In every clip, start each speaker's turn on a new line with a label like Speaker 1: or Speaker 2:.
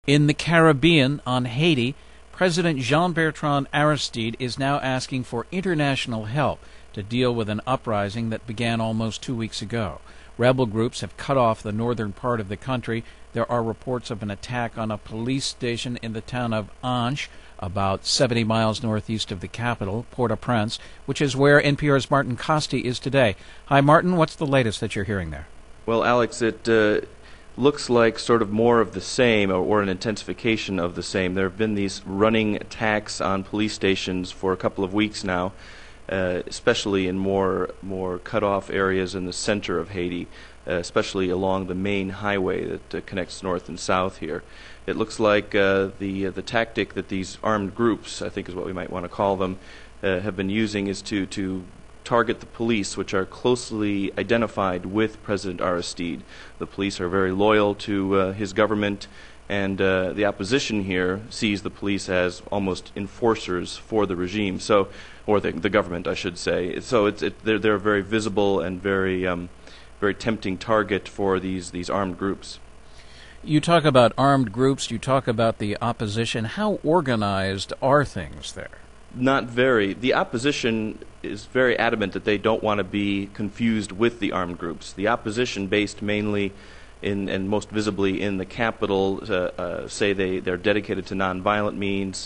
Speaker 1: In the Caribbean, on Haiti, President Jean-Bertrand Aristide is now asking for international help to deal with an uprising that began almost 2 weeks ago. Rebel groups have cut off the northern part of the country. There are reports of an attack on a police station in the town of Anche, about 70 miles northeast of the capital, Port-au-Prince, which is where NPR's Martin Kaste is today. Hi, Martin. What's the latest that you're hearing there?
Speaker 2: Well, Alex, it looks like sort of more of the same, or an intensification of the same. There have been these running attacks on police stations for a couple of weeks now, especially in more cut-off areas in the center of Haiti, especially along the main highway that connects north and south here. It looks like the tactic that these armed groups, I think is what we might want to call them, have been using is to target the police, which are closely identified with President Aristide. The police are very loyal to his government, and the opposition here sees the police as almost enforcers for the regime, or the government, I should say. So they're a very visible and very tempting target for these armed groups.
Speaker 1: You talk about armed groups, you talk about the opposition. How organized are things there?
Speaker 2: Not very. The opposition is very adamant that they don't want to be confused with the armed groups. The opposition, based mainly and most visibly in the capital, say they're dedicated to nonviolent means.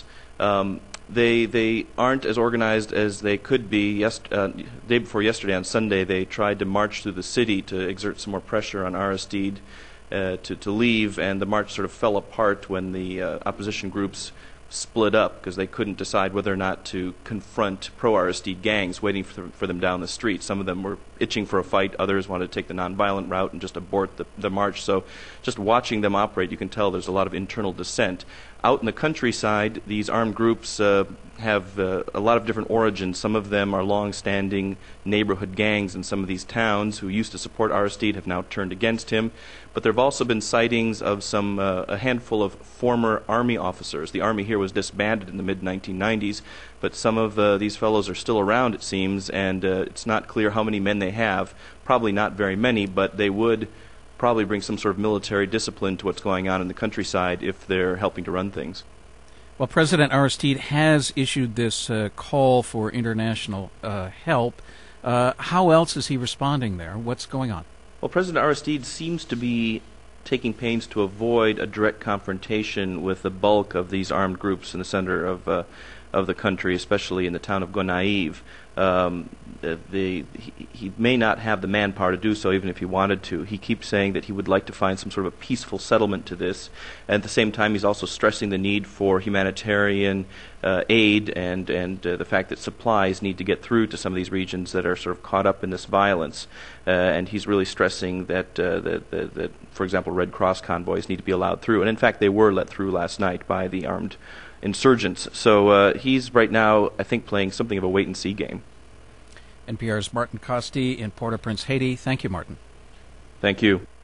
Speaker 2: They aren't as organized as they could be. Day before yesterday, on Sunday, they tried to march through the city to exert some more pressure on Aristide to leave, and the march sort of fell apart when the opposition groups split up because they couldn't decide whether or not to confront pro-Aristide gangs waiting for them down the street. Some of them were itching for a fight. Others wanted to take the nonviolent route and just abort the march. So just watching them operate, you can tell there's a lot of internal dissent. Out in the countryside, these armed groups have a lot of different origins. Some of them are long-standing neighborhood gangs in some of these towns who used to support Aristide, have now turned against him. But there have also been sightings of a handful of former army officers. The army here was disbanded in the mid-1990s, but some of these fellows are still around, it seems, and it's not clear how many men they have. Probably not very many, but they would probably bring some sort of military discipline to what's going on in the countryside if they're helping to run things.
Speaker 1: Well, President Aristide has issued this call for international help. How else is he responding there? What's going on?
Speaker 2: Well, President Aristide seems to be taking pains to avoid a direct confrontation with the bulk of these armed groups in the center of the country, especially in the town of Gonaïves. He may not have the manpower to do so, even if he wanted to. He keeps saying that he would like to find some sort of a peaceful settlement to this. At the same time, he's also stressing the need for humanitarian aid and the fact that supplies need to get through to some of these regions that are sort of caught up in this violence. And he's really stressing that, for example, Red Cross convoys need to be allowed through. And in fact, they were let through last night by the armed insurgents. So he's right now, I think, playing something of a wait-and-see game.
Speaker 1: NPR's Martin Kaste in Port-au-Prince, Haiti. Thank you, Martin.
Speaker 2: Thank you.